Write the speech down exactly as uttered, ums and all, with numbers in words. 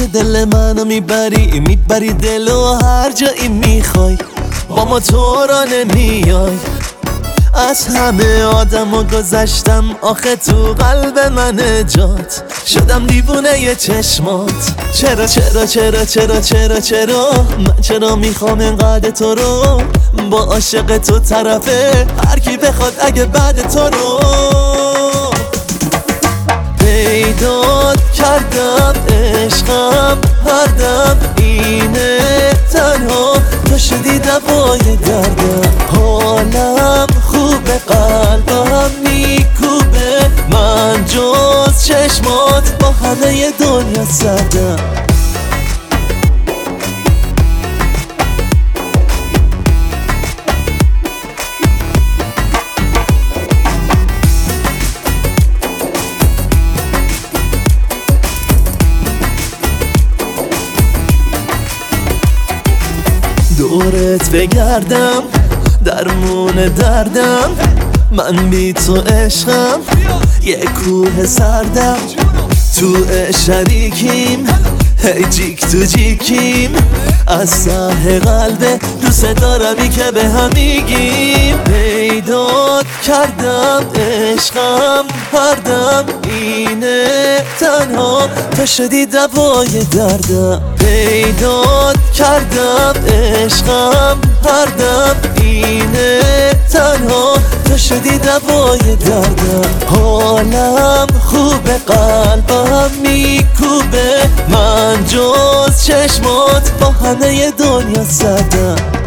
که دل منو میبری میبری دل و هر جایی میخوای با ما تو را نمیای. از همه آدم و گذشتم آخه تو قلب من جات شدم دیوونه ی چشمات. چرا چرا چرا چرا چرا چرا من چرا میخوام انقدر تو رو با عاشق تو طرفه هر کی بخواد اگه بعد تو رو پیدات کردم عشقم هر دم اینه تنها تو شدی دوای دردم. حالم خوبه قلبم میکوبه من جز چشمات با همه دنیا سردم. دورت بگردم درمون دردم من بی تو عشقم یه کوه سردم. تو شریکیم هی جیک تو جیکیم از ته قلب دوست دارمی که به هم میگیم. پیدات کردم عشقم هر دم اینه تنها تو شدی دوای دردم. پیدات کردم عشقم هر دم اینه تنها تو شدی دوای دردم. حالم خوبه قلبم میکوبه من جز چشمات با همه دنیا سردم.